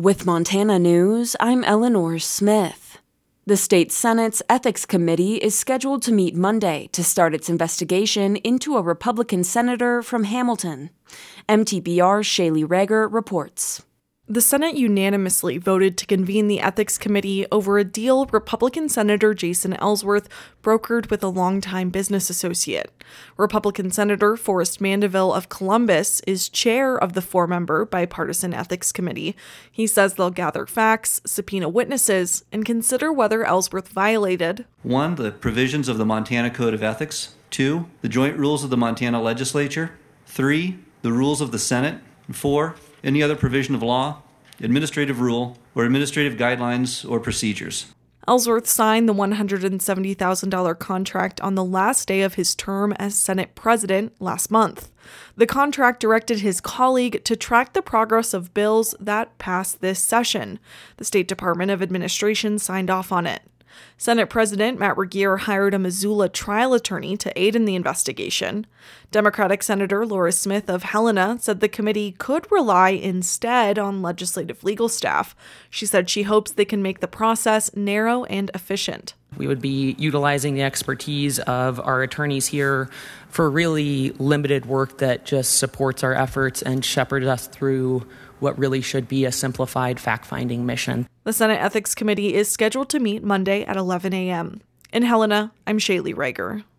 With Montana News, I'm Eleanor Smith. The state Senate's Ethics Committee is scheduled to meet Monday to start its investigation into a Republican senator from Hamilton. MTBR's Shaylee Rager reports. The Senate unanimously voted to convene the Ethics Committee over a deal Republican Senator Jason Ellsworth brokered with a longtime business associate. Republican Senator Forrest Mandeville of Columbus is chair of the four-member bipartisan Ethics Committee. He says they'll gather facts, subpoena witnesses, and consider whether Ellsworth violated 1. The provisions of the Montana Code of Ethics. 2. The joint rules of the Montana Legislature. 3. The rules of the Senate. And 4. Any other provision of law, administrative rule, or administrative guidelines or procedures. Ellsworth signed the $170,000 contract on the last day of his term as Senate president last month. The contract directed his colleague to track the progress of bills that passed this session. The State Department of Administration signed off on it. Senate President Matt Regier hired a Missoula trial attorney to aid in the investigation. Democratic Senator Laura Smith of Helena said the committee could rely instead on legislative legal staff. She said she hopes they can make the process narrow and efficient. We would be utilizing the expertise of our attorneys here for really limited work that just supports our efforts and shepherds us through what really should be a simplified fact-finding mission. The Senate Ethics Committee is scheduled to meet Monday at 11 a.m. In Helena, I'm Shaylee Rager.